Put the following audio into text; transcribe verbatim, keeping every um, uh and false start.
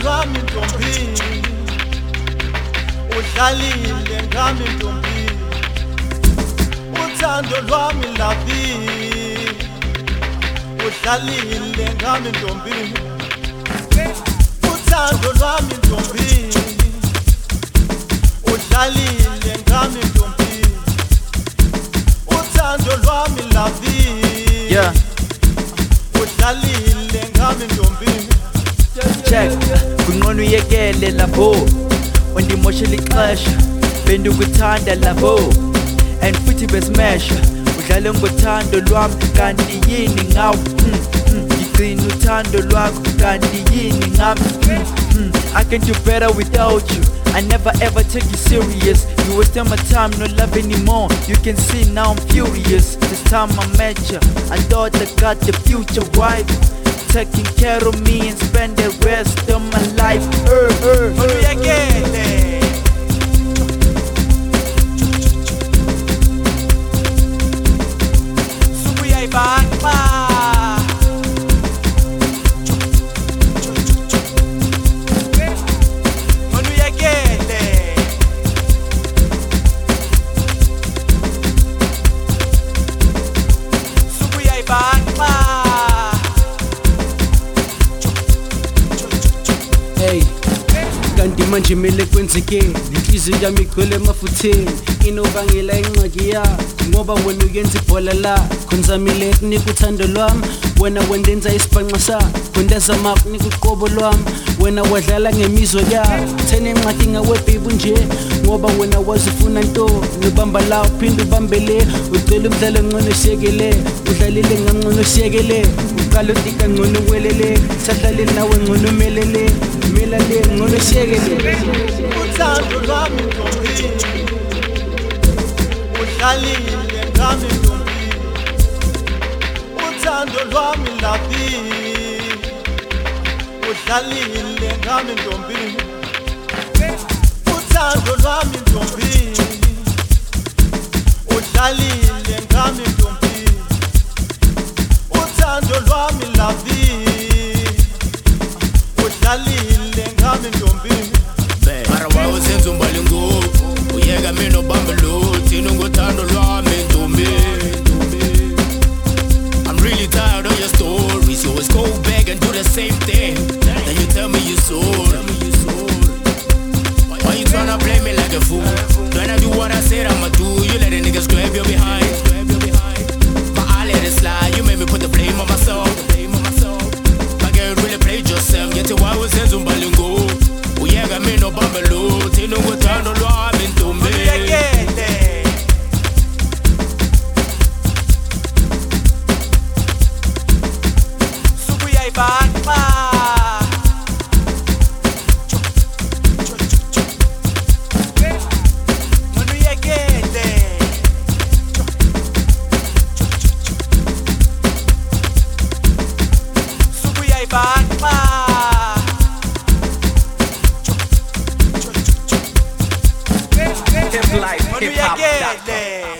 lwami ntombi udlalile ngami ntombi uthando lwami lavi udlalile ngami ntombi uthando lwami ntombi udlalile ngami ntombi uthando lwami lavi yeah udlalile ngami ntombi check kunqono uyekele lapho undimoshela ixesha bendikuthanda lapho and futhi besmasha udlale ngothando lwami kanti yini ngawo ngigcina uthando lwakho kanti yini ngami I can do better without you. I never ever take you serious. You wasting my time, no love anymore. You can see now I'm furious. This time I met you, I thought I got the future wife, taking care of me and spend the rest of my life. Er, er, er. Kanti manje mele kwenzekeni inhliziyo yami igcwele emafutheni inobangela ingxaki ya ngoba wena uyenza ibhola la khonzamile kunika uthando lwami wena wendenza isibhanqa sa kwendazama kunika uqobo lwami wena wadlala ngemizwa yakho thena enqadi ngawe baby nje ngoba wena wazifuna nto nobamba la uphinde ubambele ucela umdlalo ngcono shekele udlalile ngangcono shekele uqala utika ngcono welele sadlale nawe ngcono melele melale ngcono shekele uthando lwami ntombi udlalile ngami ntombi uthando lwami lavi udlalile ngami ntombi uthando lwami ntombi udlalile ngami ntombi uthando lwami lavi udlalile ngami ntombi mara wawusenza umbali ngoku uyeka mina ubamba luthi ngothando lwami ntombi I'm really tired of your stories. You always go back and do the same thing. Then you tell me you sorry. Why you tryna play me like a fool? When I do what I said I'ma do, you let the niggas grab your behind. But I let it slide. You made me put the blame on myself. My girl really played yourself. Yet why was it zumbalingo? Uyeka mina ubamba luthi ngothando lwami ntombi. Hip life, hip hop.